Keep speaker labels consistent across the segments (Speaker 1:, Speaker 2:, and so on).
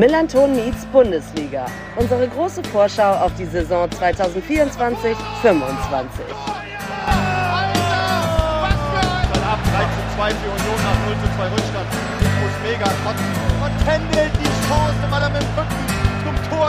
Speaker 1: Millanton meets Bundesliga. Unsere große Vorschau auf die Saison 2024-25.
Speaker 2: Ab 3:2 für Union nach 0:2 Rückstand. Ich muss mega kotzen. Und Händel die Chance, weil er mit dem Rücken zum Tor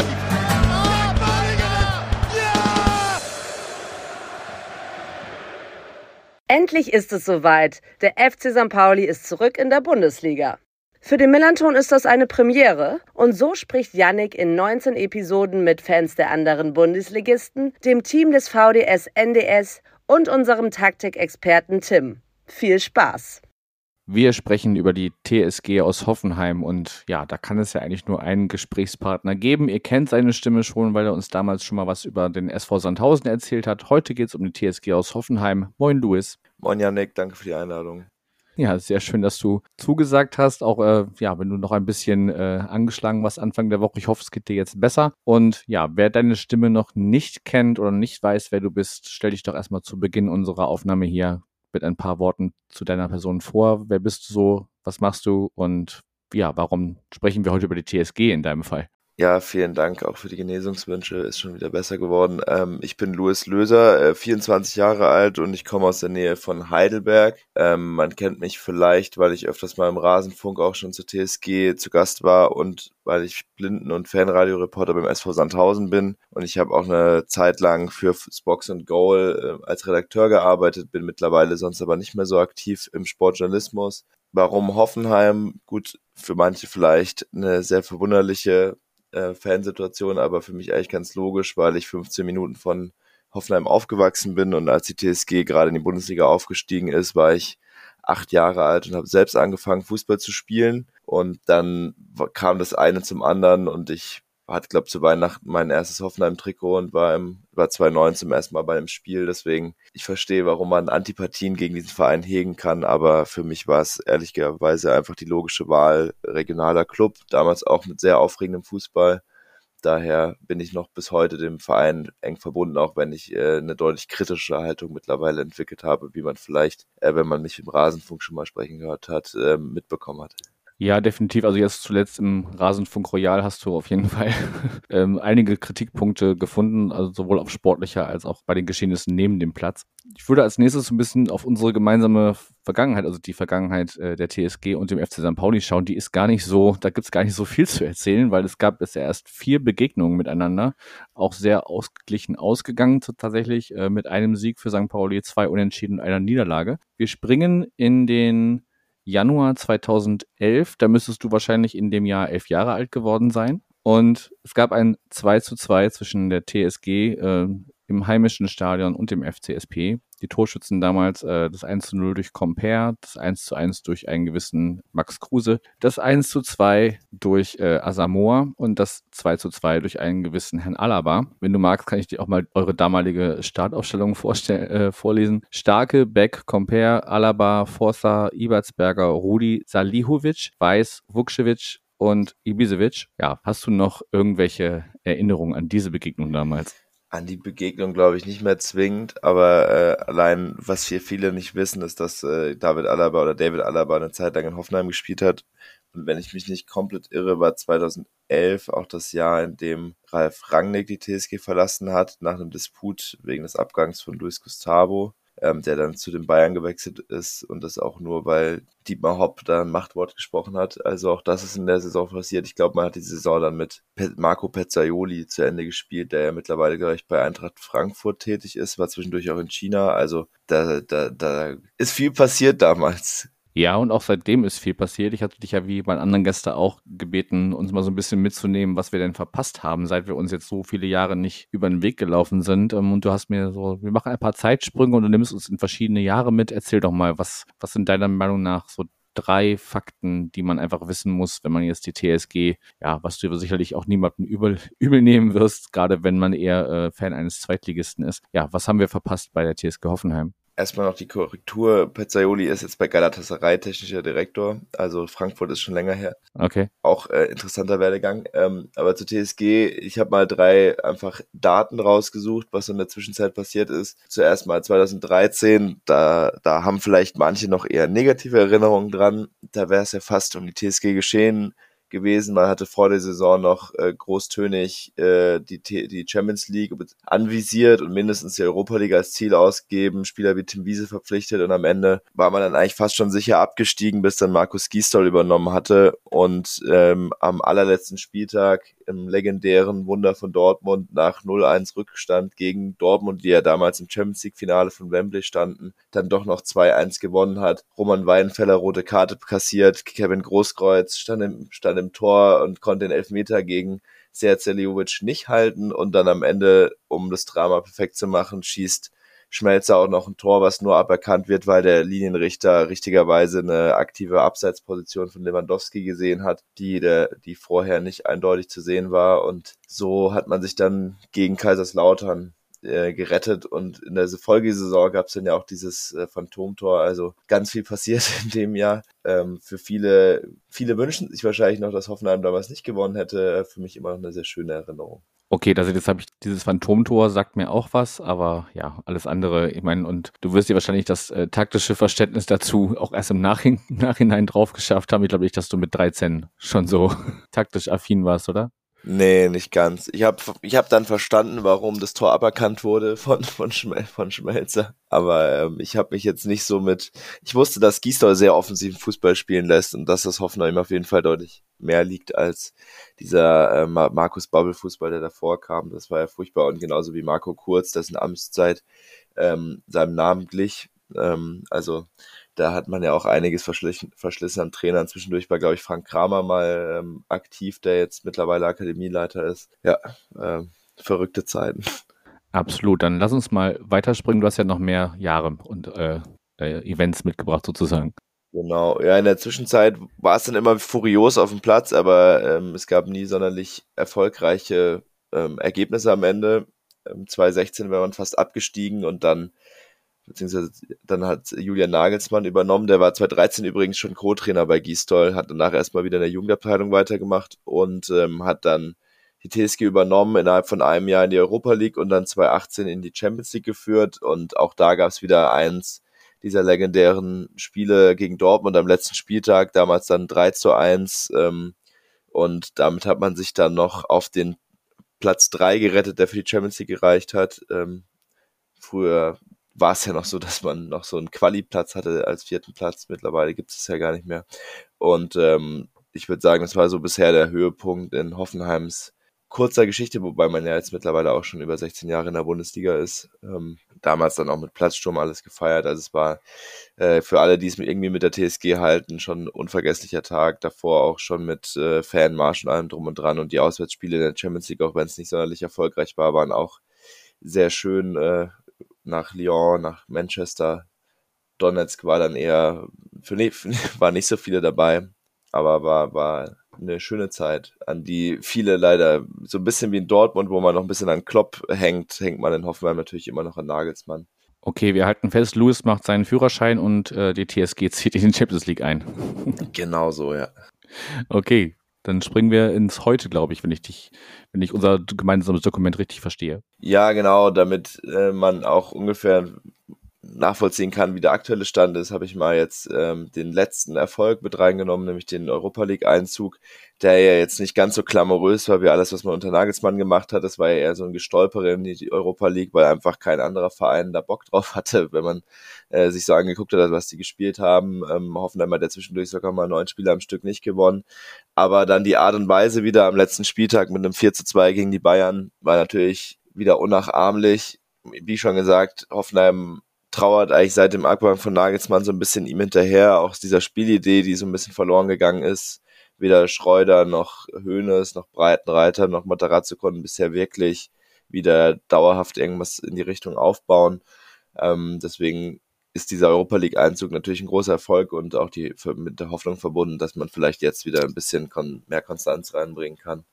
Speaker 1: Endlich ist es soweit. Der FC St. Pauli ist zurück in der Bundesliga. Für den Millanton ist das eine Premiere und so spricht Yannick in 19 Episoden mit Fans der anderen Bundesligisten, dem Team des VdS NDS und unserem Taktikexperten Tim. Viel Spaß!
Speaker 3: Wir sprechen über die TSG aus Hoffenheim und ja, da kann es ja eigentlich nur einen Gesprächspartner geben. Ihr kennt seine Stimme schon, weil er uns damals schon mal was über den SV Sandhausen erzählt hat. Heute geht es um die TSG aus Hoffenheim. Moin Louis.
Speaker 4: Moin Yannick, danke für die Einladung.
Speaker 3: Ja, sehr schön, dass du zugesagt hast. Auch wenn du noch ein bisschen angeschlagen warst Anfang der Woche. Ich hoffe, es geht dir jetzt besser. Und ja, wer deine Stimme noch nicht kennt oder nicht weiß, wer du bist, stell dich doch erstmal zu Beginn unserer Aufnahme hier mit ein paar Worten zu deiner Person vor. Wer bist du so? Was machst du? Und ja, warum sprechen wir heute über die TSG in deinem Fall?
Speaker 4: Ja, vielen Dank auch für die Genesungswünsche, ist schon wieder besser geworden. Ich bin Louis Löser, 24 Jahre alt und ich komme aus der Nähe von Heidelberg. Man kennt mich vielleicht, weil ich öfters mal im Rasenfunk auch schon zur TSG zu Gast war und weil ich Blinden- und Fanradioreporter beim SV Sandhausen bin. Und ich habe auch eine Zeit lang für Box and Goal als Redakteur gearbeitet, bin mittlerweile sonst aber nicht mehr so aktiv im Sportjournalismus. Warum Hoffenheim? Gut, für manche vielleicht eine sehr verwunderliche Fansituation, aber für mich eigentlich ganz logisch, weil ich 15 Minuten von Hoffenheim aufgewachsen bin und als die TSG gerade in die Bundesliga aufgestiegen ist, war ich 8 Jahre alt und habe selbst angefangen, Fußball zu spielen und dann kam das eine zum anderen und ich hatte, glaube ich, zu Weihnachten mein erstes Hoffenheim-Trikot und war 2009 zum ersten Mal bei einem Spiel. Deswegen, ich verstehe, warum man Antipathien gegen diesen Verein hegen kann, aber für mich war es ehrlicherweise einfach die logische Wahl, regionaler Club, damals auch mit sehr aufregendem Fußball. Daher bin ich noch bis heute dem Verein eng verbunden, auch wenn ich eine deutlich kritische Haltung mittlerweile entwickelt habe, wie man vielleicht, wenn man mich im Rasenfunk schon mal sprechen gehört hat, mitbekommen hat.
Speaker 3: Ja, definitiv. Also jetzt zuletzt im Rasenfunk Royal hast du auf jeden Fall einige Kritikpunkte gefunden, also sowohl auf sportlicher als auch bei den Geschehnissen neben dem Platz. Ich würde als nächstes so ein bisschen auf unsere gemeinsame Vergangenheit, also die Vergangenheit der TSG und dem FC St. Pauli schauen. Die ist gar nicht so, da gibt's gar nicht so viel zu erzählen, weil es gab bisher erst 4 Begegnungen miteinander, auch sehr ausgeglichen ausgegangen tatsächlich, mit einem Sieg für St. Pauli, 2 Unentschieden und einer Niederlage. Wir springen in den Januar 2011, da müsstest du wahrscheinlich in dem Jahr 11 Jahre alt geworden sein. Und es gab ein 2:2 zwischen der TSG im heimischen Stadion und dem FCSP. Die Torschützen damals das 1:0 durch Comper, das 1:1 durch einen gewissen Max Kruse, das 1:2 durch Asamoah und das 2:2 durch einen gewissen Herrn Alaba. Wenn du magst, kann ich dir auch mal eure damalige Startaufstellung vorlesen. Starke, Beck, Comper, Alaba, Forza, Ibertsberger, Rudi, Salihovic, Weiß, Vukcevic und Ibisevic. Ja, hast du noch irgendwelche Erinnerungen an diese Begegnung damals?
Speaker 4: An die Begegnung glaube ich nicht mehr zwingend, aber allein, was hier viele nicht wissen, ist, dass David Alaba eine Zeit lang in Hoffenheim gespielt hat. Und wenn ich mich nicht komplett irre, war 2011 auch das Jahr, in dem Ralf Rangnick die TSG verlassen hat, nach einem Disput wegen des Abgangs von Luis Gustavo, der dann zu den Bayern gewechselt ist und das auch nur, weil Dietmar Hopp da ein Machtwort gesprochen hat. Also auch das ist in der Saison passiert. Ich glaube, man hat die Saison dann mit Marco Pezzaioli zu Ende gespielt, der ja mittlerweile gleich bei Eintracht Frankfurt tätig ist, war zwischendurch auch in China. Also da ist viel passiert damals.
Speaker 3: Ja, und auch seitdem ist viel passiert. Ich hatte dich ja wie bei anderen Gästen auch gebeten, uns mal so ein bisschen mitzunehmen, was wir denn verpasst haben, seit wir uns jetzt so viele Jahre nicht über den Weg gelaufen sind. Und du hast mir so, wir machen ein paar Zeitsprünge und du nimmst uns in verschiedene Jahre mit. Erzähl doch mal, was sind deiner Meinung nach so 3 Fakten, die man einfach wissen muss, wenn man jetzt die TSG, ja, was du sicherlich auch niemandem übel nehmen wirst, gerade wenn man eher Fan eines Zweitligisten ist. Ja, was haben wir verpasst bei der TSG Hoffenheim?
Speaker 4: Erstmal noch die Korrektur. Pezzaioli ist jetzt bei Galatasaray technischer Direktor. Also Frankfurt ist schon länger her.
Speaker 3: Okay.
Speaker 4: Auch interessanter Werdegang. Aber zur TSG, ich habe mal 3 einfach Daten rausgesucht, was in der Zwischenzeit passiert ist. Zuerst mal 2013, da haben vielleicht manche noch eher negative Erinnerungen dran. Da wäre es ja fast um die TSG geschehen gewesen. Man hatte vor der Saison noch großtönig die Champions League anvisiert und mindestens die Europa League als Ziel ausgegeben, Spieler wie Tim Wiese verpflichtet und am Ende war man dann eigentlich fast schon sicher abgestiegen, bis dann Markus Gisdol übernommen hatte und am allerletzten Spieltag im legendären Wunder von Dortmund nach 0-1 Rückstand gegen Dortmund, die ja damals im Champions League Finale von Wembley standen, dann doch noch 2-1 gewonnen hat. Roman Weidenfeller rote Karte kassiert, Kevin Großkreuz stand im Tor und konnte den Elfmeter gegen Serge Seljovic nicht halten und dann am Ende, um das Drama perfekt zu machen, schießt Schmelzer auch noch ein Tor, was nur aberkannt wird, weil der Linienrichter richtigerweise eine aktive Abseitsposition von Lewandowski gesehen hat, die vorher nicht eindeutig zu sehen war. Und so hat man sich dann gegen Kaiserslautern gerettet und in der Folgesaison gab es dann ja auch dieses Phantomtor, also ganz viel passiert in dem Jahr. Für viele wünschen sich wahrscheinlich noch, dass Hoffenheim damals nicht gewonnen hätte. Für mich immer noch eine sehr schöne Erinnerung.
Speaker 3: Okay, also jetzt habe ich dieses Phantomtor, sagt mir auch was, aber ja, alles andere, ich meine, und du wirst dir wahrscheinlich das taktische Verständnis dazu auch erst im Nachhinein drauf geschafft haben. Ich glaube nicht, dass du mit 13 schon so taktisch affin warst, oder?
Speaker 4: Nee, nicht ganz. Ich hab dann verstanden, warum das Tor aberkannt wurde von Schmelzer. Aber ich habe mich jetzt nicht so ich wusste, dass Gisdol sehr offensiven Fußball spielen lässt und dass das Hoffenheim auf jeden Fall deutlich mehr liegt als dieser Markus Babbel-Fußball, der davor kam. Das war ja furchtbar und genauso wie Marco Kurz, dessen Amtszeit seinem Namen glich. Also da hat man ja auch einiges verschlissen an Trainern. Zwischendurch war, glaube ich, Frank Kramer mal aktiv, der jetzt mittlerweile Akademieleiter ist. Ja, verrückte Zeiten.
Speaker 3: Absolut. Dann lass uns mal weiterspringen. Du hast ja noch mehr Jahre und Events mitgebracht sozusagen.
Speaker 4: Genau. Ja, in der Zwischenzeit war es dann immer furios auf dem Platz, aber es gab nie sonderlich erfolgreiche Ergebnisse am Ende. 2016 war man fast abgestiegen und dann hat Julian Nagelsmann übernommen, der war 2013 übrigens schon Co-Trainer bei Gisdol, hat danach erstmal wieder in der Jugendabteilung weitergemacht und hat dann die TSG übernommen, innerhalb von einem Jahr in die Europa League und dann 2018 in die Champions League geführt und auch da gab es wieder eins dieser legendären Spiele gegen Dortmund am letzten Spieltag, damals dann 3-1 und damit hat man sich dann noch auf den Platz 3 gerettet, der für die Champions League gereicht hat. Früher war es ja noch so, dass man noch so einen Quali-Platz hatte als 4. Platz. Mittlerweile gibt es ja gar nicht mehr. Und ich würde sagen, das war so bisher der Höhepunkt in Hoffenheims kurzer Geschichte, wobei man ja jetzt mittlerweile auch schon über 16 Jahre in der Bundesliga ist. Damals dann auch mit Platzsturm alles gefeiert. Also es war für alle, die es irgendwie mit der TSG halten, schon ein unvergesslicher Tag. Davor auch schon mit Fanmarsch und allem drum und dran. Und die Auswärtsspiele in der Champions League, auch wenn es nicht sonderlich erfolgreich war, waren auch sehr schön. Nach Lyon, nach Manchester. Donetsk war dann eher, waren nicht so viele dabei, aber war eine schöne Zeit, an die viele leider, so ein bisschen wie in Dortmund, wo man noch ein bisschen an Klopp hängt man in Hoffenheim natürlich immer noch an Nagelsmann.
Speaker 3: Okay, wir halten fest, Lewis macht seinen Führerschein und die TSG zieht in die Champions League ein.
Speaker 4: Genau so, ja.
Speaker 3: Okay. Dann springen wir ins Heute, glaube ich, wenn ich unser gemeinsames Dokument richtig verstehe.
Speaker 4: Ja, genau, damit man auch ungefähr nachvollziehen kann, wie der aktuelle Stand ist, habe ich mal jetzt den letzten Erfolg mit reingenommen, nämlich den Europa-League-Einzug, der ja jetzt nicht ganz so glamourös war wie alles, was man unter Nagelsmann gemacht hat. Das war ja eher so ein Gestolpere in die Europa League, weil einfach kein anderer Verein da Bock drauf hatte, wenn man sich so angeguckt hat, was die gespielt haben. Hoffenheim hat ja zwischendurch sogar mal 9 Spiele am Stück nicht gewonnen. Aber dann die Art und Weise wieder am letzten Spieltag mit einem 4-2 gegen die Bayern war natürlich wieder unnachahmlich. Wie schon gesagt, Hoffenheim trauert eigentlich seit dem Abgang von Nagelsmann so ein bisschen ihm hinterher, auch dieser Spielidee, die so ein bisschen verloren gegangen ist. Weder Schreuder noch Hoeneß noch Breitenreiter noch Matarazzo konnten bisher wirklich wieder dauerhaft irgendwas in die Richtung aufbauen. Deswegen ist dieser Europa League Einzug natürlich ein großer Erfolg und auch mit der Hoffnung verbunden, dass man vielleicht jetzt wieder ein bisschen mehr Konstanz reinbringen kann.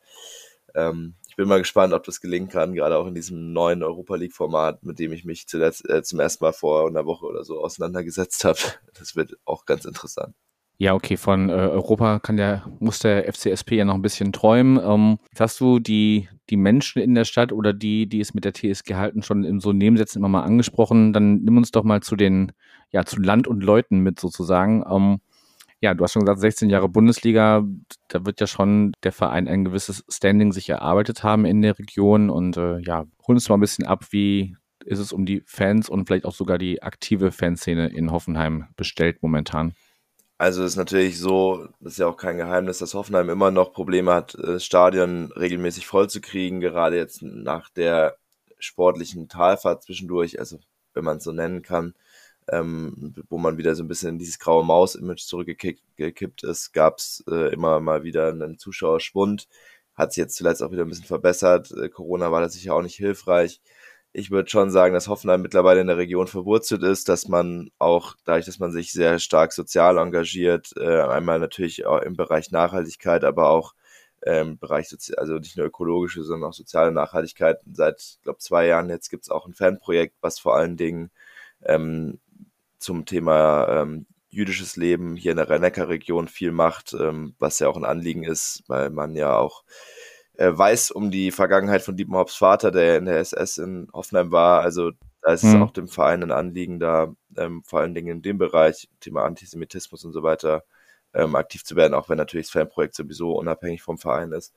Speaker 4: Ich bin mal gespannt, ob das gelingen kann, gerade auch in diesem neuen Europa League Format, mit dem ich mich zuletzt zum ersten Mal vor einer Woche oder so auseinandergesetzt habe. Das wird auch ganz interessant.
Speaker 3: Ja, okay, von Europa muss der FCSP ja noch ein bisschen träumen. Jetzt hast du die Menschen in der Stadt oder die es mit der TSG halten, schon in so Nebensätzen immer mal angesprochen. Dann nimm uns doch mal zu Land und Leuten mit sozusagen. Ja, du hast schon gesagt, 16 Jahre Bundesliga, da wird ja schon der Verein ein gewisses Standing sich erarbeitet haben in der Region und ja, hol uns mal ein bisschen ab, wie ist es um die Fans und vielleicht auch sogar die aktive Fanszene in Hoffenheim bestellt momentan?
Speaker 4: Also ist natürlich so, das ist ja auch kein Geheimnis, dass Hoffenheim immer noch Probleme hat, das Stadion regelmäßig voll zu kriegen, gerade jetzt nach der sportlichen Talfahrt zwischendurch, also wenn man es so nennen kann, wo man wieder so ein bisschen in dieses graue Maus-Image zurückgekippt ist, gab es immer mal wieder einen Zuschauerschwund, hat sich jetzt zuletzt auch wieder ein bisschen verbessert. Corona war da sicher auch nicht hilfreich. Ich würde schon sagen, dass Hoffenheim mittlerweile in der Region verwurzelt ist, dass man auch, dadurch, dass man sich sehr stark sozial engagiert, einmal natürlich auch im Bereich Nachhaltigkeit, aber auch im Bereich, also nicht nur ökologische, sondern auch soziale Nachhaltigkeit. Seit, glaube 2 Jahren jetzt gibt es auch ein Fanprojekt, was vor allen Dingen zum Thema jüdisches Leben hier in der Rhein-Neckar-Region viel macht, was ja auch ein Anliegen ist, weil man ja auch weiß um die Vergangenheit von Dietmar Hopps Vater, der in der SS in Hoffenheim war. Also da ist es auch dem Verein ein Anliegen, da vor allen Dingen in dem Bereich, Thema Antisemitismus und so weiter, aktiv zu werden, auch wenn natürlich das Fanprojekt sowieso unabhängig vom Verein ist.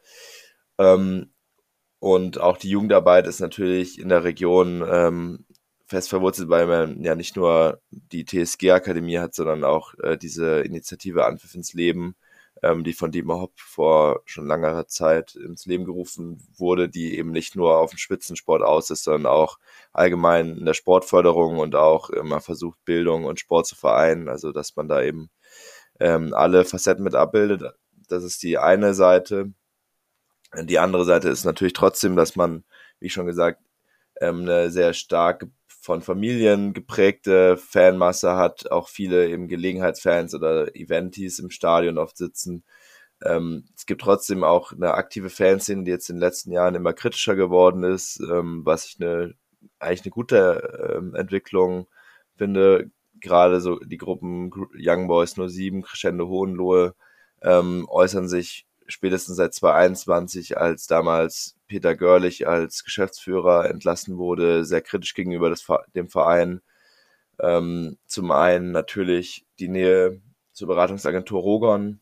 Speaker 4: Und auch die Jugendarbeit ist natürlich in der Region fest verwurzelt, weil man ja nicht nur die TSG-Akademie hat, sondern auch diese Initiative Anpfiff ins Leben, die von Dietmar Hopp vor schon langer Zeit ins Leben gerufen wurde, die eben nicht nur auf den Spitzensport aus ist, sondern auch allgemein in der Sportförderung und auch immer versucht, Bildung und Sport zu vereinen, also dass man da eben alle Facetten mit abbildet. Das ist die eine Seite. Die andere Seite ist natürlich trotzdem, dass man, wie schon gesagt, eine sehr stark von Familien geprägte Fanmasse hat, auch viele eben Gelegenheitsfans oder Eventis im Stadion oft sitzen. Es gibt trotzdem auch eine aktive Fanszene, die jetzt in den letzten Jahren immer kritischer geworden ist, was ich eigentlich eine gute Entwicklung finde. Gerade so die Gruppen Young Boys 07, Crescendo Hohenlohe äußern sich spätestens seit 2021, als damals Peter Görlich als Geschäftsführer entlassen wurde, sehr kritisch gegenüber dem Verein. Zum einen natürlich die Nähe zur Beratungsagentur Rogon.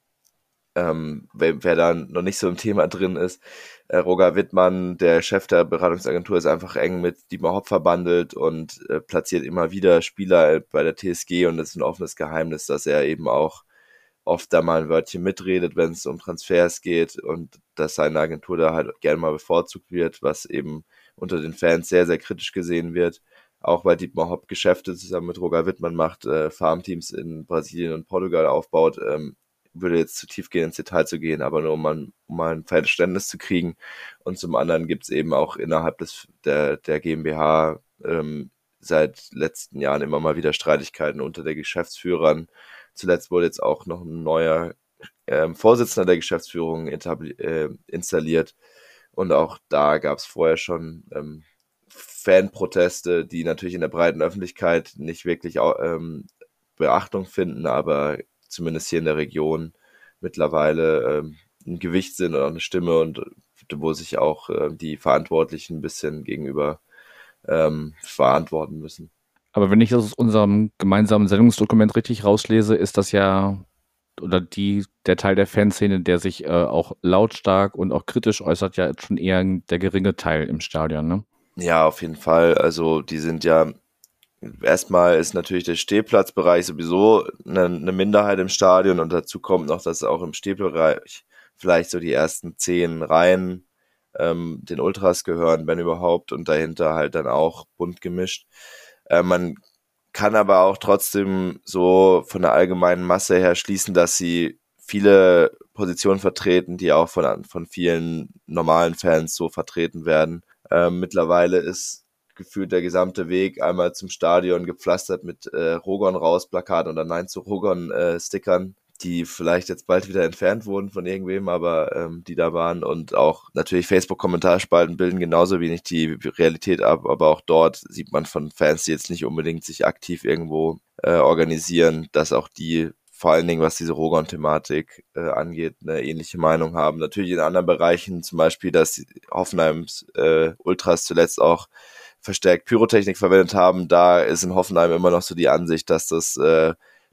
Speaker 4: Wer da noch nicht so im Thema drin ist, Roger Wittmann, der Chef der Beratungsagentur, ist einfach eng mit Dietmar Hopp verbandelt und platziert immer wieder Spieler bei der TSG, und es ist ein offenes Geheimnis, dass er eben auch oft da mal ein Wörtchen mitredet, wenn es um Transfers geht, und dass seine Agentur da halt gerne mal bevorzugt wird, was eben unter den Fans sehr, sehr kritisch gesehen wird. Auch weil Dietmar Hopp Geschäfte zusammen mit Roger Wittmann macht, Farmteams in Brasilien und Portugal aufbaut, würde jetzt zu tief gehen, ins Detail zu gehen, aber nur um mal ein Verständnis zu kriegen. Und zum anderen gibt es eben auch innerhalb der GmbH seit letzten Jahren immer mal wieder Streitigkeiten unter den Geschäftsführern. Zuletzt wurde jetzt auch noch ein neuer Vorsitzender der Geschäftsführung installiert. Und auch da gab es vorher schon Fanproteste, die natürlich in der breiten Öffentlichkeit nicht wirklich Beachtung finden, aber zumindest hier in der Region mittlerweile ein Gewicht sind und auch eine Stimme, und wo sich auch die Verantwortlichen ein bisschen gegenüber verantworten müssen.
Speaker 3: Aber wenn ich das aus unserem gemeinsamen Sendungsdokument richtig rauslese, ist das ja, oder der Teil der Fanszene, der sich auch lautstark und auch kritisch äußert, ja schon eher der geringe Teil im Stadion, ne?
Speaker 4: Ja, auf jeden Fall. Also die sind ja, erstmal ist natürlich der Stehplatzbereich sowieso eine Minderheit im Stadion, und dazu kommt noch, dass auch im Stehbereich vielleicht so die ersten 10 Reihen den Ultras gehören, wenn überhaupt, und dahinter halt dann auch bunt gemischt. Man kann aber auch trotzdem so von der allgemeinen Masse her schließen, dass sie viele Positionen vertreten, die auch von vielen normalen Fans so vertreten werden. Mittlerweile ist gefühlt der gesamte Weg einmal zum Stadion gepflastert mit Rogon raus Plakaten oder Nein zu Rogon Stickern, die vielleicht jetzt bald wieder entfernt wurden von irgendwem, aber die da waren. Und auch natürlich Facebook-Kommentarspalten bilden genauso wenig die Realität ab, aber auch dort sieht man von Fans, die jetzt nicht unbedingt sich aktiv irgendwo organisieren, dass auch die, vor allen Dingen was diese Rogon-Thematik angeht, eine ähnliche Meinung haben. Natürlich in anderen Bereichen, zum Beispiel, dass Hoffenheims Ultras zuletzt auch verstärkt Pyrotechnik verwendet haben, da ist in Hoffenheim immer noch so die Ansicht, dass das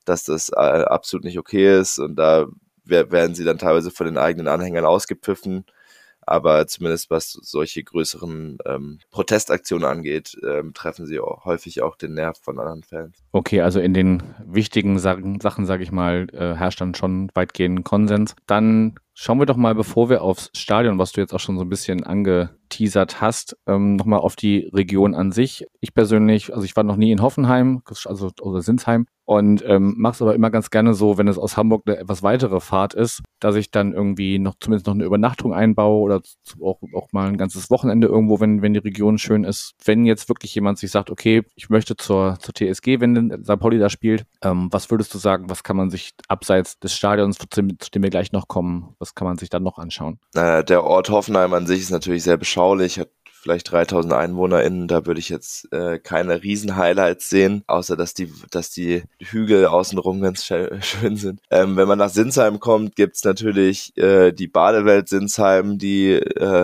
Speaker 4: dass das absolut nicht okay ist und da werden sie dann teilweise von den eigenen Anhängern ausgepfiffen. Aber zumindest was solche größeren Protestaktionen angeht, treffen sie auch häufig auch den Nerv von anderen Fans.
Speaker 3: Okay, also in den wichtigen Sachen, sage ich mal, herrscht dann schon weitgehend Konsens. Dann schauen wir doch mal, bevor wir aufs Stadion, was du jetzt auch schon so ein bisschen angeteasert hast, nochmal auf die Region an sich. Ich persönlich, also ich war noch nie in Hoffenheim, oder Sinsheim, und mache es aber immer ganz gerne so, wenn es aus Hamburg eine etwas weitere Fahrt ist, dass ich dann irgendwie zumindest noch eine Übernachtung einbaue oder auch mal ein ganzes Wochenende irgendwo, wenn die Region schön ist. Wenn jetzt wirklich jemand sich sagt, okay, ich möchte zur TSG, wenn St. Pauli da spielt, was würdest du sagen, was kann man sich abseits des Stadions, zu dem wir gleich noch kommen, was kann man sich dann noch anschauen?
Speaker 4: Der Ort Hoffenheim an sich ist natürlich sehr beschaulich, hat vielleicht 3000 EinwohnerInnen, da würde ich jetzt keine Riesen-Highlights sehen, außer dass die Hügel außenrum ganz schön sind. Wenn man nach Sinsheim kommt, gibt's natürlich die Badewelt Sinsheim, die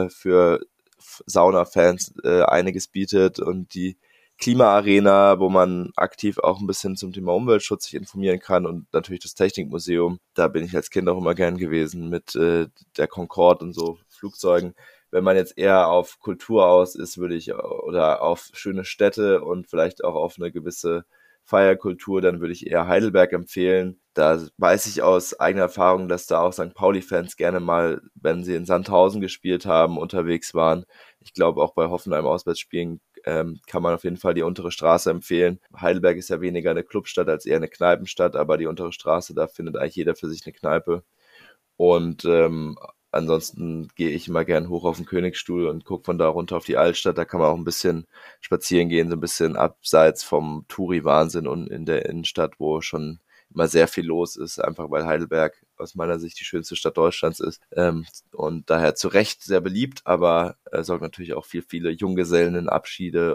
Speaker 4: für Sauna-Fans einiges bietet und die Klimaarena, wo man aktiv auch ein bisschen zum Thema Umweltschutz sich informieren kann und natürlich das Technikmuseum. Da bin ich als Kind auch immer gern gewesen mit der Concorde und so Flugzeugen. Wenn man jetzt eher auf Kultur aus ist, oder auf schöne Städte und vielleicht auch auf eine gewisse Feierkultur, dann würde ich eher Heidelberg empfehlen. Da weiß ich aus eigener Erfahrung, dass da auch St. Pauli-Fans gerne mal, wenn sie in Sandhausen gespielt haben, unterwegs waren. Ich glaube, auch bei Hoffenheim Auswärtsspielen kann man auf jeden Fall die untere Straße empfehlen. Heidelberg ist ja weniger eine Clubstadt als eher eine Kneipenstadt, aber die untere Straße, da findet eigentlich jeder für sich eine Kneipe. Und ansonsten gehe ich immer gern hoch auf den Königsstuhl und gucke von da runter auf die Altstadt. Da kann man auch ein bisschen spazieren gehen, so ein bisschen abseits vom Touri-Wahnsinn und in der Innenstadt, wo schon immer sehr viel los ist, einfach weil Heidelberg aus meiner Sicht die schönste Stadt Deutschlands ist und daher zu Recht sehr beliebt, aber sorgt natürlich auch für viele Junggesellenabschiede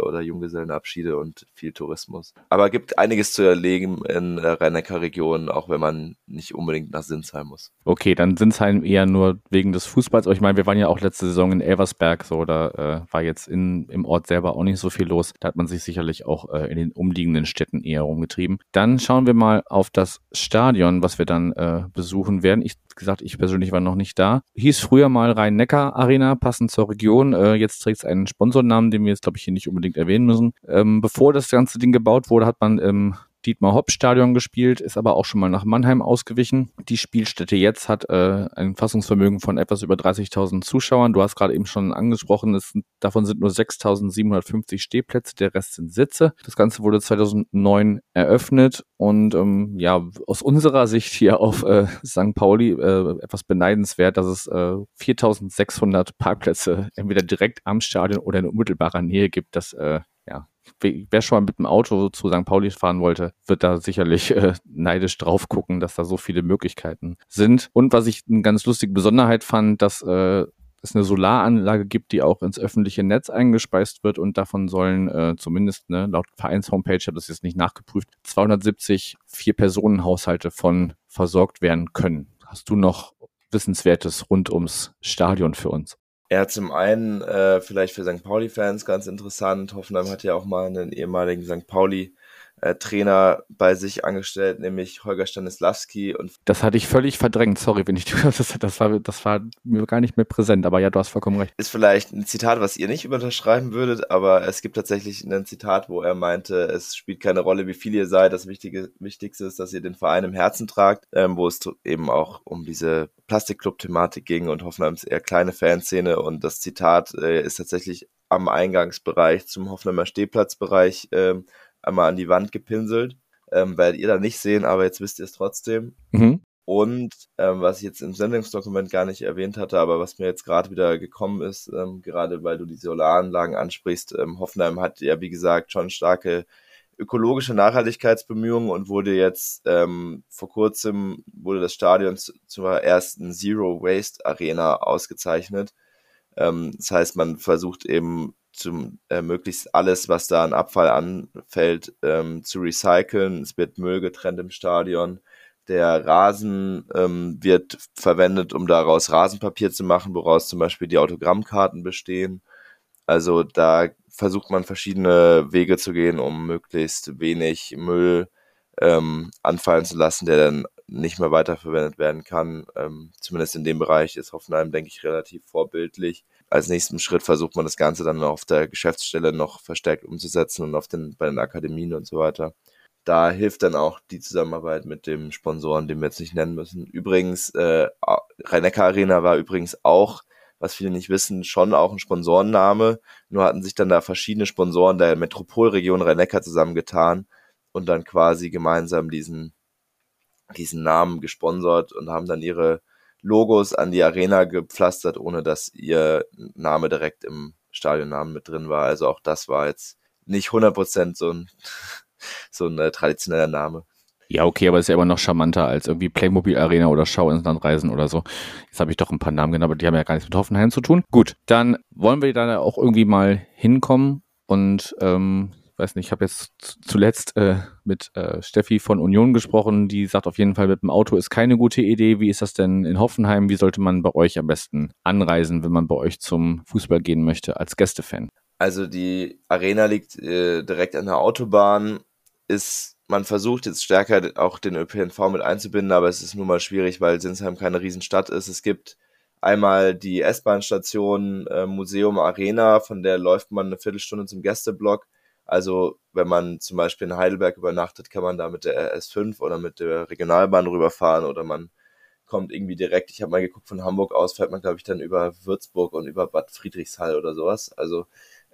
Speaker 4: und viel Tourismus. Aber gibt einiges zu erleben in der Rhein-Neckar-Region, auch wenn man nicht unbedingt nach Sinsheim muss.
Speaker 3: Okay, dann Sinsheim eher nur wegen des Fußballs. Aber ich meine, wir waren ja auch letzte Saison in Elversberg, so, da war jetzt im Ort selber auch nicht so viel los. Da hat man sich sicherlich auch in den umliegenden Städten eher rumgetrieben. Dann schauen wir mal auf das Stadion, was wir dann besuchen werden. Ich persönlich war noch nicht da. Hieß früher mal Rhein-Neckar-Arena, passend zur Region. Jetzt trägt es einen Sponsornamen, den wir jetzt, glaube ich, hier nicht unbedingt erwähnen müssen. Bevor das ganze Ding gebaut wurde, hat man im Dietmar-Hopp-Stadion gespielt, ist aber auch schon mal nach Mannheim ausgewichen. Die Spielstätte jetzt hat ein Fassungsvermögen von etwas über 30.000 Zuschauern. Du hast gerade eben schon angesprochen, davon sind nur 6.750 Stehplätze, der Rest sind Sitze. Das Ganze wurde 2009 eröffnet und aus unserer Sicht hier auf St. Pauli etwas beneidenswert, dass es 4.600 Parkplätze entweder direkt am Stadion oder in unmittelbarer Nähe gibt. Wer schon mal mit dem Auto zu St. Pauli fahren wollte, wird da sicherlich neidisch drauf gucken, dass da so viele Möglichkeiten sind. Und was ich eine ganz lustige Besonderheit fand, dass es eine Solaranlage gibt, die auch ins öffentliche Netz eingespeist wird und davon sollen zumindest laut Vereins-Homepage, ich habe das jetzt nicht nachgeprüft, 270 Vier-Personen-Haushalte von versorgt werden können. Hast du noch Wissenswertes rund ums Stadion für uns?
Speaker 4: Ja, zum einen vielleicht für St. Pauli-Fans ganz interessant. Hoffenheim hat ja auch mal einen ehemaligen St. Pauli-Trainer bei sich angestellt, nämlich Holger Stanislawski. Und
Speaker 3: das hatte ich völlig verdrängt, sorry, wenn ich das war mir gar nicht mehr präsent, aber ja, du hast vollkommen recht.
Speaker 4: Ist vielleicht ein Zitat, was ihr nicht unterschreiben würdet, aber es gibt tatsächlich ein Zitat, wo er meinte, es spielt keine Rolle, wie viel ihr seid, das Wichtigste ist, dass ihr den Verein im Herzen tragt, wo es eben auch um diese Plastikclub-Thematik ging und Hoffenheims eher kleine Fanszene und das Zitat ist tatsächlich am Eingangsbereich zum Hoffenheimer Stehplatzbereich einmal an die Wand gepinselt. Werdet ihr da nicht sehen, aber jetzt wisst ihr es trotzdem.
Speaker 3: Mhm.
Speaker 4: Und was ich jetzt im Sendungsdokument gar nicht erwähnt hatte, aber was mir jetzt gerade wieder gekommen ist, gerade weil du die Solaranlagen ansprichst, Hoffenheim hat ja, wie gesagt, schon starke ökologische Nachhaltigkeitsbemühungen und wurde jetzt vor kurzem wurde das Stadion zur ersten Zero Waste Arena ausgezeichnet. Das heißt, man versucht eben möglichst alles, was da an Abfall anfällt, zu recyceln. Es wird Müll getrennt im Stadion. Der Rasen wird verwendet, um daraus Rasenpapier zu machen, woraus zum Beispiel die Autogrammkarten bestehen. Also da versucht man verschiedene Wege zu gehen, um möglichst wenig Müll anfallen zu lassen, der dann nicht mehr weiterverwendet werden kann. Zumindest in dem Bereich ist Hoffenheim, denke ich, relativ vorbildlich. Als nächsten Schritt versucht man das Ganze dann auf der Geschäftsstelle noch verstärkt umzusetzen und bei den Akademien und so weiter. Da hilft dann auch die Zusammenarbeit mit dem Sponsoren, den wir jetzt nicht nennen müssen. Übrigens, Rhein-Neckar Arena war übrigens auch, was viele nicht wissen, schon auch ein Sponsorenname. Nur hatten sich dann da verschiedene Sponsoren der Metropolregion Rhein-Neckar zusammengetan und dann quasi gemeinsam diesen Namen gesponsert und haben dann ihre Logos an die Arena gepflastert, ohne dass ihr Name direkt im Stadionnamen mit drin war. Also auch das war jetzt nicht 100% so ein traditioneller Name.
Speaker 3: Ja, okay, aber ist ja immer noch charmanter als irgendwie Playmobil Arena oder Schau ins Land Reisen oder so. Jetzt habe ich doch ein paar Namen genannt, aber die haben ja gar nichts mit Hoffenheim zu tun. Gut, dann wollen wir da auch irgendwie mal hinkommen und weiß nicht, ich habe jetzt zuletzt mit Steffi von Union gesprochen, die sagt auf jeden Fall, mit dem Auto ist keine gute Idee. Wie ist das denn in Hoffenheim? Wie sollte man bei euch am besten anreisen, wenn man bei euch zum Fußball gehen möchte als Gästefan?
Speaker 4: Also die Arena liegt direkt an der Autobahn, man versucht jetzt stärker auch den ÖPNV mit einzubinden, aber es ist nun mal schwierig, weil Sinsheim keine Riesenstadt ist. Es gibt einmal die S-Bahn-Station Museum Arena, von der läuft man eine Viertelstunde zum Gästeblock. Also wenn man zum Beispiel in Heidelberg übernachtet, kann man da mit der S5 oder mit der Regionalbahn rüberfahren oder man kommt irgendwie direkt, ich habe mal geguckt, von Hamburg aus fährt man, glaube ich, dann über Würzburg und über Bad Friedrichshall oder sowas. Also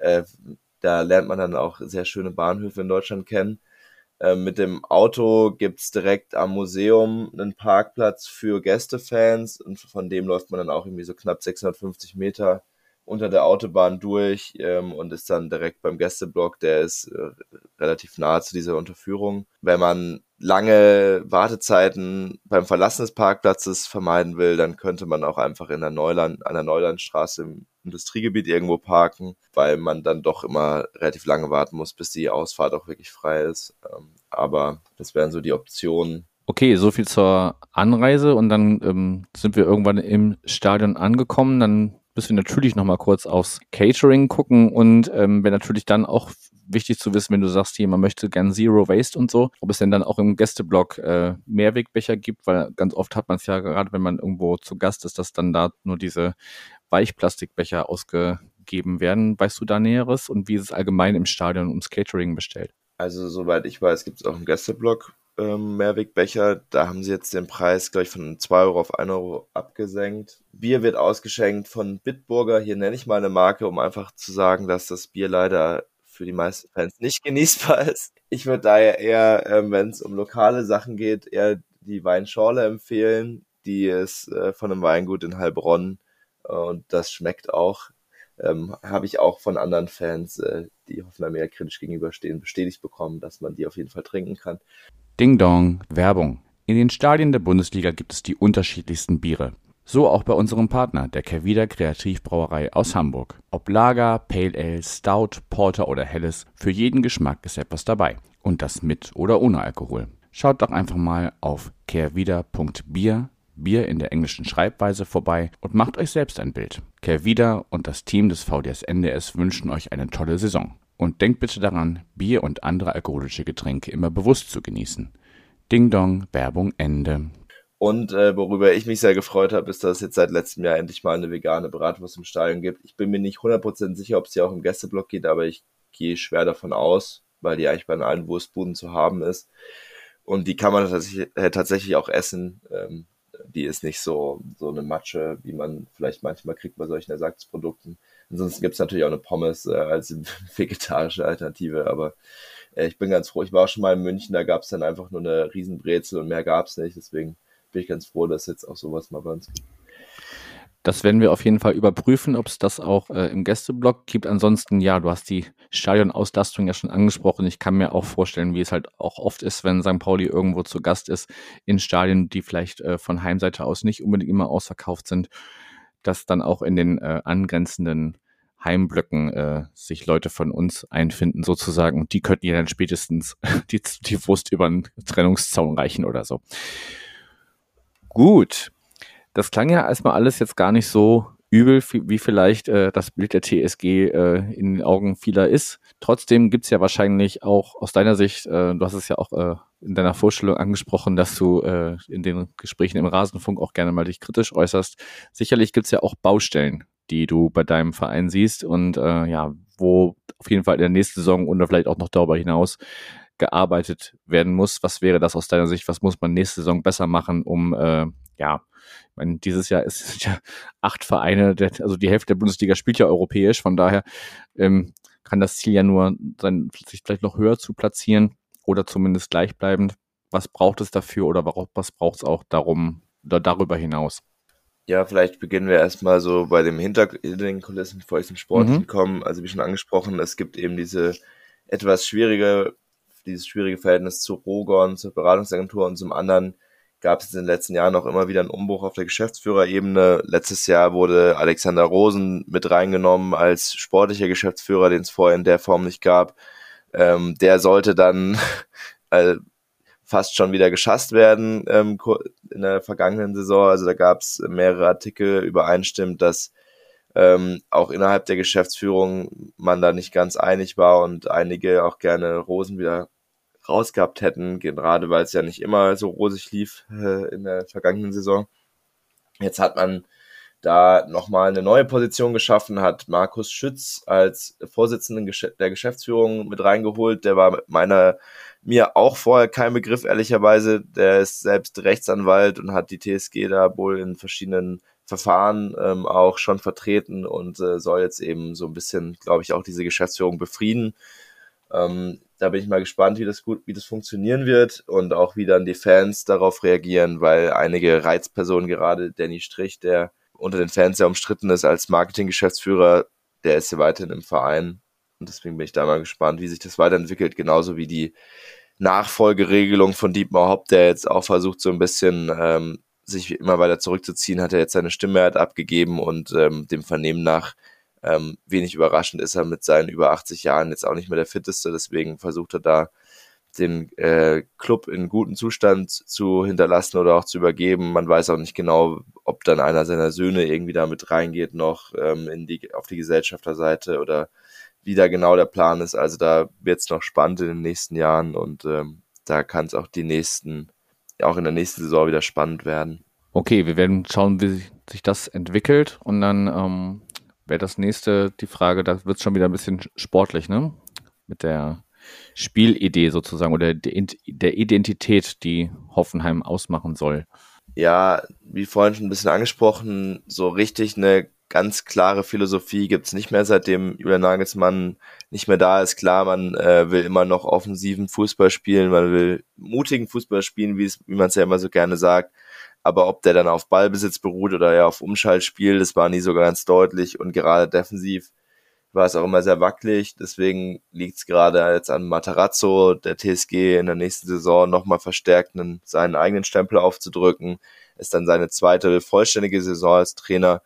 Speaker 4: da lernt man dann auch sehr schöne Bahnhöfe in Deutschland kennen. Mit dem Auto gibt's direkt am Museum einen Parkplatz für Gästefans und von dem läuft man dann auch irgendwie so knapp 650 Meter unter der Autobahn durch und ist dann direkt beim Gästeblock, der ist relativ nahe zu dieser Unterführung. Wenn man lange Wartezeiten beim Verlassen des Parkplatzes vermeiden will, dann könnte man auch einfach an der Neulandstraße im Industriegebiet irgendwo parken, weil man dann doch immer relativ lange warten muss, bis die Ausfahrt auch wirklich frei ist. Aber das wären so die Optionen.
Speaker 3: Okay, so viel zur Anreise und dann sind wir irgendwann im Stadion angekommen. Dann müssen wir natürlich nochmal kurz aufs Catering gucken und wäre natürlich dann auch wichtig zu wissen, wenn du sagst, hier, man möchte gern Zero Waste und so, ob es denn dann auch im Gästeblock Mehrwegbecher gibt, weil ganz oft hat man es ja, gerade wenn man irgendwo zu Gast ist, dass dann da nur diese Weichplastikbecher ausgegeben werden. Weißt du da Näheres und wie ist es allgemein im Stadion ums Catering bestellt?
Speaker 4: Also soweit ich weiß, gibt es auch im Gästeblock Mehrwegbecher. Da haben sie jetzt den Preis, glaube ich, von 2 Euro auf 1 Euro abgesenkt. Bier wird ausgeschenkt von Bitburger. Hier nenne ich mal eine Marke, um einfach zu sagen, dass das Bier leider für die meisten Fans nicht genießbar ist. Ich würde daher eher, wenn es um lokale Sachen geht, eher die Weinschorle empfehlen. Die ist von einem Weingut in Heilbronn und das schmeckt auch. Habe ich auch von anderen Fans, die Hoffenheim eher kritisch gegenüberstehen, bestätigt bekommen, dass man die auf jeden Fall trinken kann.
Speaker 3: Ding Dong, Werbung. In den Stadien der Bundesliga gibt es die unterschiedlichsten Biere. So auch bei unserem Partner, der Kehrwieder Kreativbrauerei aus Hamburg. Ob Lager, Pale Ale, Stout, Porter oder Helles, für jeden Geschmack ist etwas dabei. Und das mit oder ohne Alkohol. Schaut doch einfach mal auf kehrwieder.bier, Bier in der englischen Schreibweise, vorbei und macht euch selbst ein Bild. Kehrwieder und das Team des VDS NDS wünschen euch eine tolle Saison. Und denkt bitte daran, Bier und andere alkoholische Getränke immer bewusst zu genießen. Ding Dong, Werbung Ende.
Speaker 4: Und worüber ich mich sehr gefreut habe, ist, dass es jetzt seit letztem Jahr endlich mal eine vegane Bratwurst im Stadion gibt. Ich bin mir nicht 100% sicher, ob es hier auch im Gästeblock geht, aber ich gehe schwer davon aus, weil die eigentlich bei allen Wurstbuden zu haben ist. Und die kann man tatsächlich auch essen. Die ist nicht so eine Matsche, wie man vielleicht manchmal kriegt bei solchen Ersatzprodukten. Ansonsten gibt es natürlich auch eine Pommes als vegetarische Alternative, aber ich bin ganz froh. Ich war auch schon mal in München, da gab es dann einfach nur eine Riesenbrezel und mehr gab es nicht. Deswegen bin ich ganz froh, dass jetzt auch sowas mal bei uns gibt.
Speaker 3: Das werden wir auf jeden Fall überprüfen, ob es das auch im Gästeblock gibt. Ansonsten, ja, du hast die Stadionauslastung ja schon angesprochen. Ich kann mir auch vorstellen, wie es halt auch oft ist, wenn St. Pauli irgendwo zu Gast ist, in Stadien, die vielleicht von Heimseite aus nicht unbedingt immer ausverkauft sind, dass dann auch in den angrenzenden Heimblöcken sich Leute von uns einfinden sozusagen. Und die könnten ja dann spätestens die Wurst über einen Trennungszaun reichen oder so. Gut. Das klang ja erstmal alles jetzt gar nicht so übel, wie vielleicht das Bild der TSG in den Augen vieler ist. Trotzdem gibt's ja wahrscheinlich auch aus deiner Sicht, du hast es ja auch in deiner Vorstellung angesprochen, dass du in den Gesprächen im Rasenfunk auch gerne mal dich kritisch äußerst. Sicherlich gibt es ja auch Baustellen, die du bei deinem Verein siehst und wo auf jeden Fall in der nächsten Saison oder vielleicht auch noch darüber hinaus gearbeitet werden muss. Was wäre das aus deiner Sicht? Was muss man nächste Saison besser machen, um ich meine, dieses Jahr ist ja 8 Vereine, also die Hälfte der Bundesliga spielt ja europäisch, von daher kann das Ziel ja nur sein, sich vielleicht noch höher zu platzieren oder zumindest gleichbleibend. Was braucht es dafür oder was braucht es auch darum oder darüber hinaus?
Speaker 4: Ja, vielleicht beginnen wir erstmal so bei dem hinter den Kulissen, bevor ich zum Sportlichen komme. Also wie schon angesprochen, es gibt eben dieses schwierige Verhältnis zu Rogon, zur Beratungsagentur, und zum anderen gab es in den letzten Jahren auch immer wieder einen Umbruch auf der Geschäftsführerebene. Letztes Jahr wurde Alexander Rosen mit reingenommen als sportlicher Geschäftsführer, den es vorher in der Form nicht gab. Der sollte dann fast schon wieder geschasst werden in der vergangenen Saison. Also da gab es mehrere Artikel übereinstimmend, dass auch innerhalb der Geschäftsführung man da nicht ganz einig war und einige auch gerne Rosen wieder rausgehabt hätten, gerade weil es ja nicht immer so rosig lief in der vergangenen Saison. Jetzt hat man da nochmal eine neue Position geschaffen, hat Markus Schütz als Vorsitzenden der Geschäftsführung mit reingeholt. Der war mir auch vorher kein Begriff, ehrlicherweise. Der ist selbst Rechtsanwalt und hat die TSG da wohl in verschiedenen Verfahren auch schon vertreten und soll jetzt eben so ein bisschen, glaube ich, auch diese Geschäftsführung befrieden. Da bin ich mal gespannt, wie das funktionieren wird und auch wie dann die Fans darauf reagieren, weil einige Reizpersonen, gerade Danny Strich, der unter den Fans sehr umstritten ist als Marketinggeschäftsführer, der ist ja weiterhin im Verein und deswegen bin ich da mal gespannt, wie sich das weiterentwickelt, genauso wie die Nachfolgeregelung von Dietmar Hopp, der jetzt auch versucht, so ein bisschen sich immer weiter zurückzuziehen, hat er jetzt seine Stimmmehrheit abgegeben und dem Vernehmen nach wenig überraschend ist er mit seinen über 80 Jahren jetzt auch nicht mehr der Fitteste, deswegen versucht er da den Club in gutem Zustand zu hinterlassen oder auch zu übergeben. Man weiß auch nicht genau, ob dann einer seiner Söhne irgendwie da mit reingeht noch auf die Gesellschafterseite oder wie da genau der Plan ist. Also da wird es noch spannend in den nächsten Jahren und da kann es auch in der nächsten Saison wieder spannend werden.
Speaker 3: Okay, wir werden schauen, wie sich das entwickelt und dann wäre das nächste die Frage, da wird es schon wieder ein bisschen sportlich, ne? Mit der Spielidee sozusagen oder der Identität, die Hoffenheim ausmachen soll.
Speaker 4: Ja, wie vorhin schon ein bisschen angesprochen, so richtig eine ganz klare Philosophie gibt's nicht mehr, seitdem Julian Nagelsmann nicht mehr da ist. Klar, man will immer noch offensiven Fußball spielen, man will mutigen Fußball spielen, wie man es ja immer so gerne sagt. Aber ob der dann auf Ballbesitz beruht oder ja auf Umschaltspiel, das war nie so ganz deutlich. Und gerade defensiv war es auch immer sehr wackelig. Deswegen liegt es gerade jetzt an Matarazzo, der TSG in der nächsten Saison nochmal verstärkt seinen eigenen Stempel aufzudrücken. Ist dann seine zweite vollständige Saison als Trainer,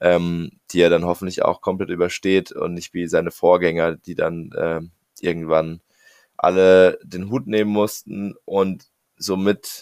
Speaker 4: die er dann hoffentlich auch komplett übersteht und nicht wie seine Vorgänger, die dann irgendwann alle den Hut nehmen mussten. Und somit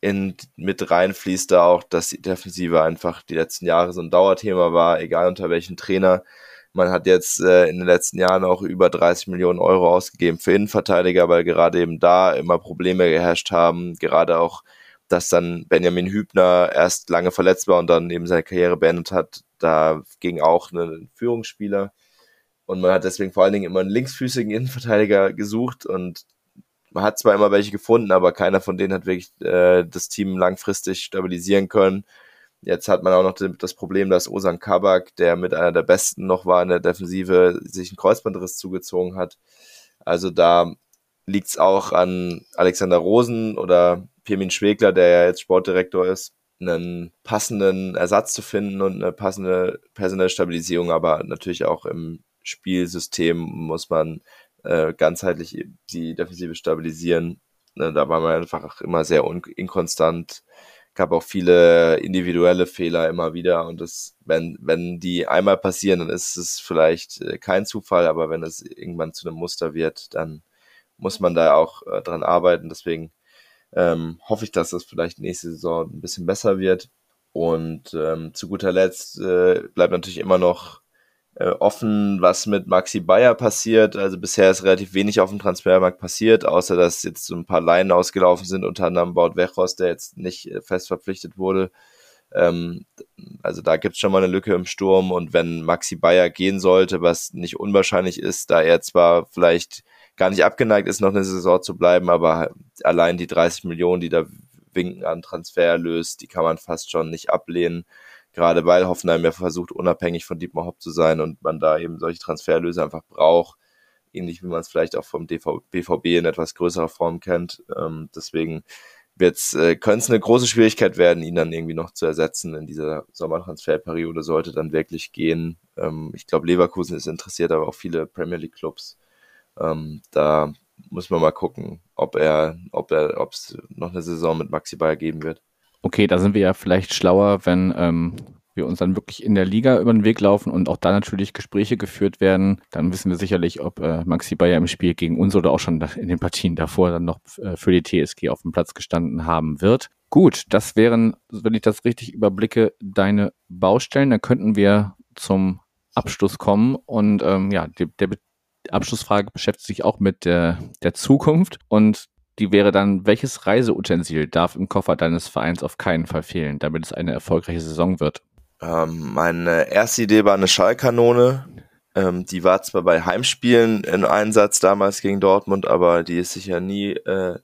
Speaker 4: mit reinfließt da auch, dass die Defensive einfach die letzten Jahre so ein Dauerthema war, egal unter welchem Trainer. Man hat jetzt in den letzten Jahren auch über 30 Millionen Euro ausgegeben für Innenverteidiger, weil gerade eben da immer Probleme geherrscht haben. Gerade auch, dass dann Benjamin Hübner erst lange verletzt war und dann eben seine Karriere beendet hat. Da ging auch ein Führungsspieler. Und man hat deswegen vor allen Dingen immer einen linksfüßigen Innenverteidiger gesucht und man hat zwar immer welche gefunden, aber keiner von denen hat wirklich das Team langfristig stabilisieren können. Jetzt hat man auch noch das Problem, dass Ozan Kabak, der mit einer der Besten noch war in der Defensive, sich einen Kreuzbandriss zugezogen hat. Also da liegt es auch an Alexander Rosen oder Pirmin Schwegler, der ja jetzt Sportdirektor ist, einen passenden Ersatz zu finden und eine passende personelle Stabilisierung, aber natürlich auch im Spielsystem muss man ganzheitlich die Defensive stabilisieren. Da war man einfach immer sehr inkonstant. Gab auch viele individuelle Fehler immer wieder und wenn die einmal passieren, dann ist es vielleicht kein Zufall, aber wenn es irgendwann zu einem Muster wird, dann muss man da auch dran arbeiten. Deswegen hoffe ich, dass das vielleicht nächste Saison ein bisschen besser wird. Und zu guter Letzt bleibt natürlich immer noch offen, was mit Maxi Bayer passiert. Also bisher ist relativ wenig auf dem Transfermarkt passiert, außer dass jetzt so ein paar Laien ausgelaufen sind, unter anderem Wout Weghorst, der jetzt nicht fest verpflichtet wurde. Also da gibt es schon mal eine Lücke im Sturm, und wenn Maxi Bayer gehen sollte, was nicht unwahrscheinlich ist, da er zwar vielleicht gar nicht abgeneigt ist, noch eine Saison zu bleiben, aber allein die 30 Millionen, die da winken an Transfererlös, die kann man fast schon nicht ablehnen, gerade weil Hoffenheim ja versucht, unabhängig von Dietmar Hopp zu sein und man da eben solche Transfererlöse einfach braucht, ähnlich wie man es vielleicht auch vom BVB in etwas größerer Form kennt. Deswegen könnte es eine große Schwierigkeit werden, ihn dann irgendwie noch zu ersetzen in dieser Sommertransferperiode, sollte dann wirklich gehen. Ich glaube, Leverkusen ist interessiert, aber auch viele Premier League Clubs. Da muss man mal gucken, ob es noch eine Saison mit Maxi Bayer geben wird.
Speaker 3: Okay, da sind wir ja vielleicht schlauer, wenn wir uns dann wirklich in der Liga über den Weg laufen und auch da natürlich Gespräche geführt werden. Dann wissen wir sicherlich, ob Maxi Bayer im Spiel gegen uns oder auch schon in den Partien davor dann noch für die TSG auf dem Platz gestanden haben wird. Gut, das wären, wenn ich das richtig überblicke, deine Baustellen. Dann könnten wir zum Abschluss kommen und der Abschlussfrage beschäftigt sich auch mit der Zukunft, und die wäre dann: Welches Reiseutensil darf im Koffer deines Vereins auf keinen Fall fehlen, damit es eine erfolgreiche Saison wird?
Speaker 4: Meine erste Idee war eine Schallkanone. Die war zwar bei Heimspielen im Einsatz damals gegen Dortmund, aber die ist sicher nie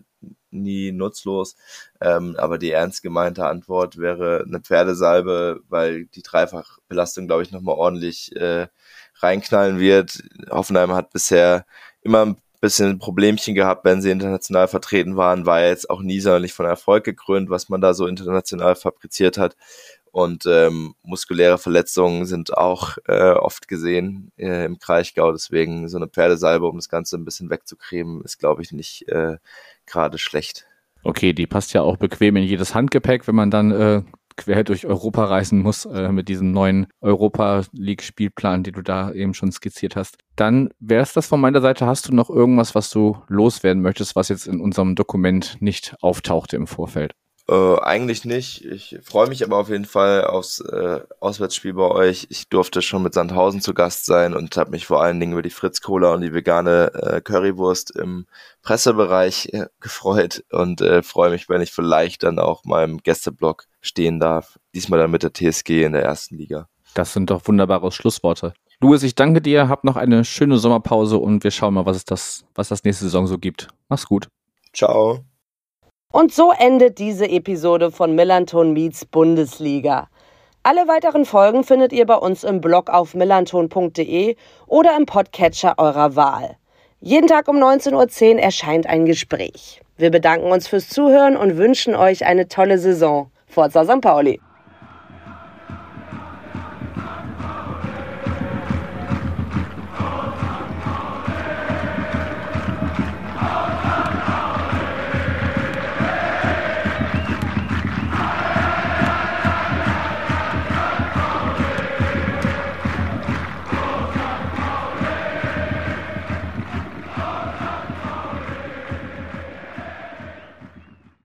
Speaker 4: nutzlos. Aber die ernst gemeinte Antwort wäre eine Pferdesalbe, weil die Dreifachbelastung, glaube ich, nochmal ordentlich reinknallen wird. Hoffenheim hat bisher immer ein bisschen Problemchen gehabt, wenn sie international vertreten waren, war jetzt auch nie sonderlich von Erfolg gekrönt, was man da so international fabriziert hat. Und muskuläre Verletzungen sind auch oft gesehen im Kraichgau. Deswegen so eine Pferdesalbe, um das Ganze ein bisschen wegzukremen, ist, glaube ich, nicht gerade schlecht.
Speaker 3: Okay, die passt ja auch bequem in jedes Handgepäck, wenn man dann quer durch Europa reisen muss mit diesem neuen Europa-League-Spielplan, den du da eben schon skizziert hast. Dann wäre es das von meiner Seite. Hast du noch irgendwas, was du loswerden möchtest, was jetzt in unserem Dokument nicht auftauchte im Vorfeld?
Speaker 4: Eigentlich nicht. Ich freue mich aber auf jeden Fall aufs Auswärtsspiel bei euch. Ich durfte schon mit Sandhausen zu Gast sein und habe mich vor allen Dingen über die Fritz-Cola und die vegane Currywurst im Pressebereich gefreut und freue mich, wenn ich vielleicht dann auch mal im Gästeblock stehen darf. Diesmal dann mit der TSG in der ersten Liga.
Speaker 3: Das sind doch wunderbare Schlussworte. Louis, ich danke dir, hab noch eine schöne Sommerpause und wir schauen mal, was das nächste Saison so gibt. Mach's gut.
Speaker 4: Ciao.
Speaker 1: Und so endet diese Episode von Millanton meets Bundesliga. Alle weiteren Folgen findet ihr bei uns im Blog auf millanton.de oder im Podcatcher eurer Wahl. Jeden Tag um 19:10 Uhr erscheint ein Gespräch. Wir bedanken uns fürs Zuhören und wünschen euch eine tolle Saison. Forza St. Pauli!